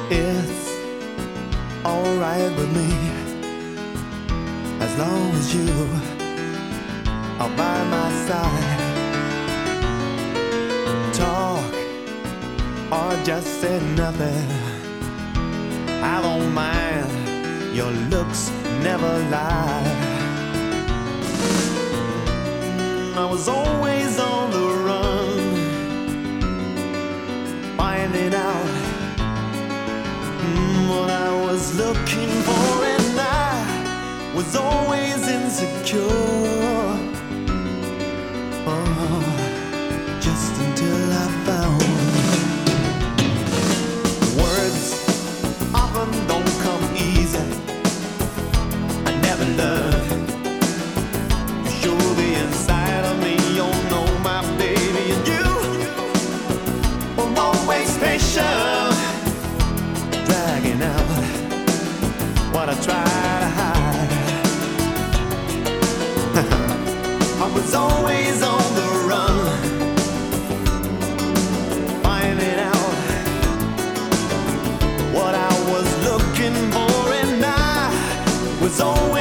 It's alright with me as long as you are by my side. Talk or just say nothing, I don't mind, your looks never lie. I was always on the run, finding out what I was looking for, and I was always insecure. Oh, just until I found words often don't come easy. I never learned to show the inside of me. You know my baby, and you were always patient, dragging out what I try to hide. I was always on the run, finding out what I was looking for, and I was always